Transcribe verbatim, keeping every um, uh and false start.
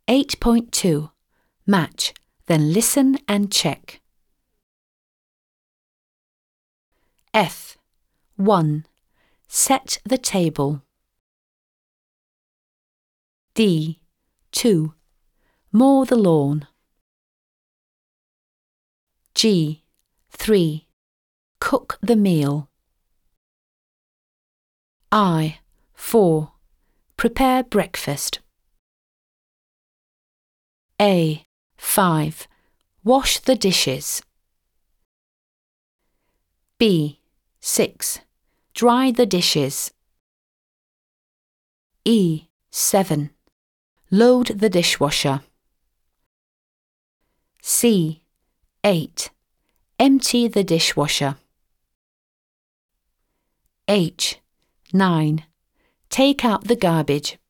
eight point two. Match, then listen and check. F. one. Set the table. D. two. Mow the lawn. G. three. Cook the meal. I. four. Prepare breakfast. A. five. Wash the dishes. B. six. Dry the dishes. E. seven. Load the dishwasher. C. eight. Empty the dishwasher. H. nine. Take out the garbage.